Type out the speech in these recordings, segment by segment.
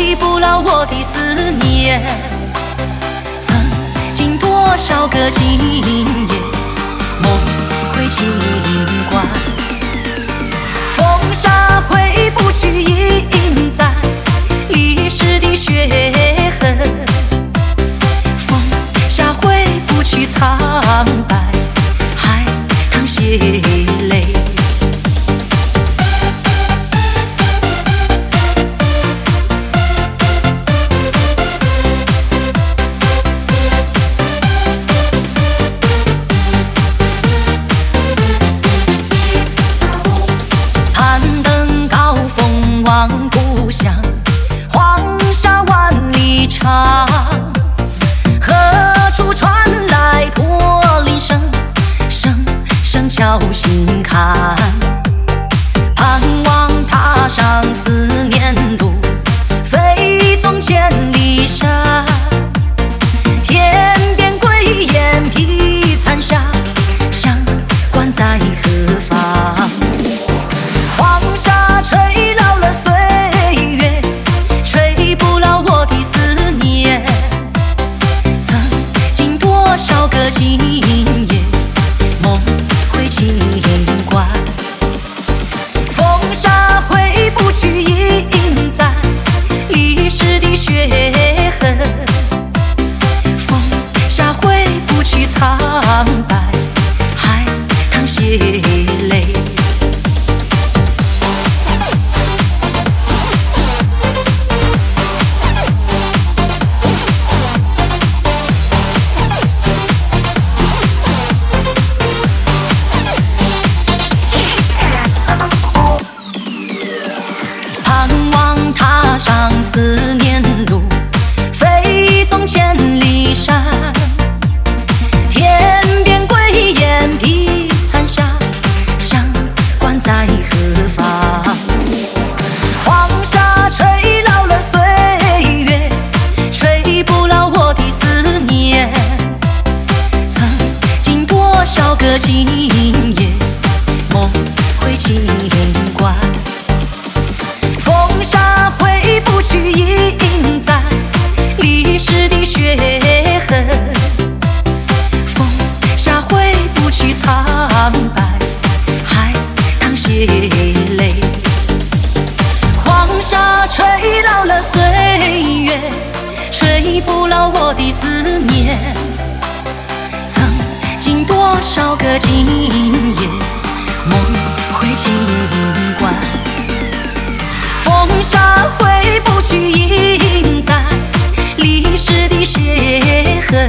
吹不老我的思念。曾经多少个今夜，梦回情关。风沙挥不去印在历史的血痕，风沙挥不去苍白海棠血泪。望故乡，黄沙万里长，何处传来驼铃声？声声敲心坎。盼望踏上思念路，飞纵千里山。天边归雁披残霞，相关在何方？黄沙吹老了岁月，吹不老我的思念。曾经多少个今夜，梦回情关。风沙挥不去印在历史的血痕，风沙挥不去苍白海棠血泪。踏上思念路，飞纵千里山。天边归雁披残霞，相关在何方？黄沙吹老了岁月，吹不老我的思念。曾经多少个今夜，梦回情关。风沙挥不去印在历史的血痕，风沙挥不去苍白海棠血泪。黄沙吹老了岁月，吹不老我的思念。曾经多少个今夜，梦回情关。风沙挥不去印在历史的血痕，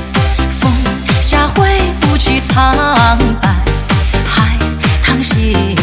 风沙挥不去苍白海棠血